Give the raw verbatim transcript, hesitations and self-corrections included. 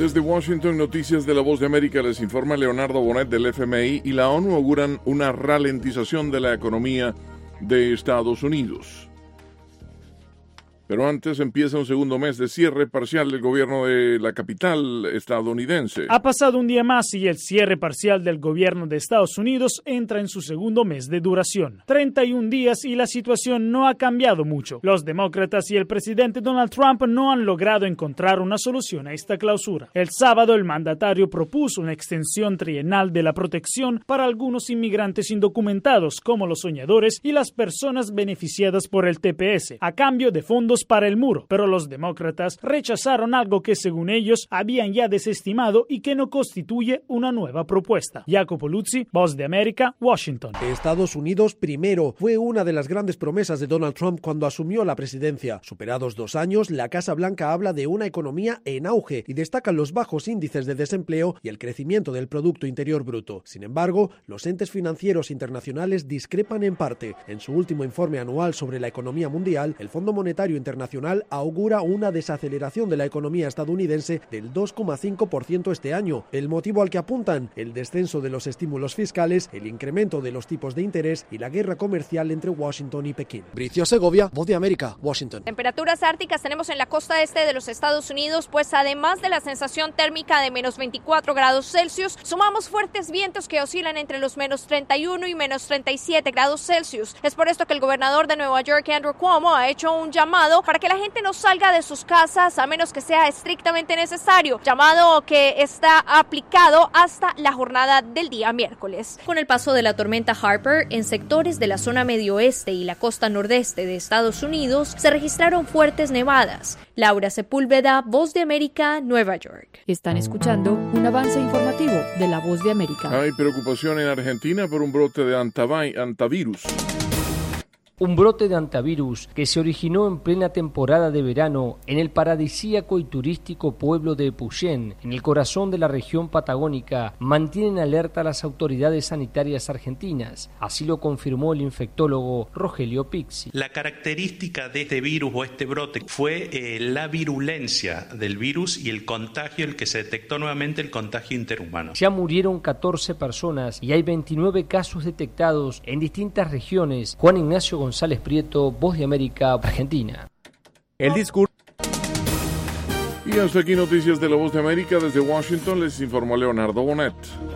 Desde Washington, noticias de La Voz de América, les informa Leonardo Bonet del F M I y la ONU auguran una ralentización de la economía de Estados Unidos. Pero antes empieza un segundo mes de cierre parcial del gobierno de la capital estadounidense. Ha pasado un día más y el cierre parcial del gobierno de Estados Unidos entra en su segundo mes de duración. treinta y un días y la situación no ha cambiado mucho. Los demócratas y el presidente Donald Trump no han logrado encontrar una solución a esta clausura. El sábado el mandatario propuso una extensión trienal de la protección para algunos inmigrantes indocumentados como los soñadores y las personas beneficiadas por el T P S, a cambio de fondos para el muro, pero los demócratas rechazaron algo que según ellos habían ya desestimado y que no constituye una nueva propuesta. Jacopo Luzzi, Voz de América, Washington. Estados Unidos primero fue una de las grandes promesas de Donald Trump cuando asumió la presidencia. Superados dos años, la Casa Blanca habla de una economía en auge y destacan los bajos índices de desempleo y el crecimiento del Producto Interior Bruto. Sin embargo, los entes financieros internacionales discrepan en parte. En su último informe anual sobre la economía mundial, el Fondo Monetario Internacional Internacional augura una desaceleración de la economía estadounidense del dos coma cinco por ciento este año. El motivo al que apuntan: el descenso de los estímulos fiscales, el incremento de los tipos de interés y la guerra comercial entre Washington y Pekín. Bricio Segovia, Voz de América, Washington. Temperaturas árticas tenemos en la costa este de los Estados Unidos, pues además de la sensación térmica de menos veinticuatro grados Celsius, sumamos fuertes vientos que oscilan entre los menos treinta y uno y menos treinta y siete grados Celsius. Es por esto que el gobernador de Nueva York, Andrew Cuomo, ha hecho un llamado para que la gente no salga de sus casas a menos que sea estrictamente necesario, llamado que está aplicado hasta la jornada del día miércoles. Con el paso de la tormenta Harper, en sectores de la zona medio oeste y la costa nordeste de Estados Unidos se registraron fuertes nevadas. Laura Sepúlveda, Voz de América, Nueva York. Están escuchando un avance informativo de La Voz de América. Hay preocupación en Argentina por un brote de antavi- antivirus. Un brote de antivirus que se originó en plena temporada de verano en el paradisíaco y turístico pueblo de Epuyén, en el corazón de la región patagónica, mantiene en alerta a las autoridades sanitarias argentinas. Así lo confirmó el infectólogo Rogelio Pixi. La característica de este virus o este brote fue eh, la virulencia del virus y el contagio, el que se detectó nuevamente el contagio interhumano. Ya murieron catorce personas y hay veintinueve casos detectados en distintas regiones. Juan Ignacio González González Prieto, Voz de América, Argentina. El discurso. Y hasta aquí noticias de La Voz de América. Desde Washington les informó Leonardo Bonet.